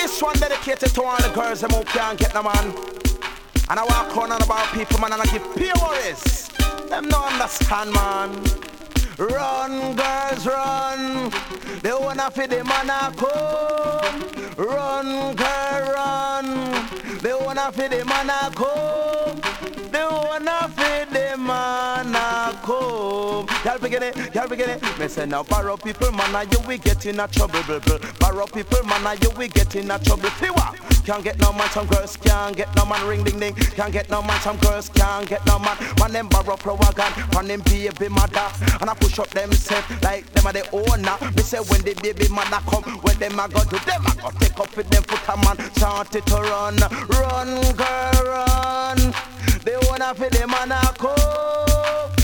This one dedicated to all the girls who can't get no man. And I walk on about people, man, and I give pure worries. Them no understand, man. Run, girls, run. They wanna feed the man a come. Run, girl, run. They wanna feed the man a come. They wanna feed the man a come. Y'all begin it. Me say now borrow people, man, you we get in a trouble. Borrow people, man, you we get in a trouble. Piwa. Can't get no man, some girls can't get no man. Ring ding ding. Can't get no man, some girls can't get no man. Man them borrow flower gun from them baby mother, and I push up them set like them are the owner. Me say when the baby mother come, when them a go do them, I go take up with them foot a man. Started to run, run girl run. They wanna feel the man a come.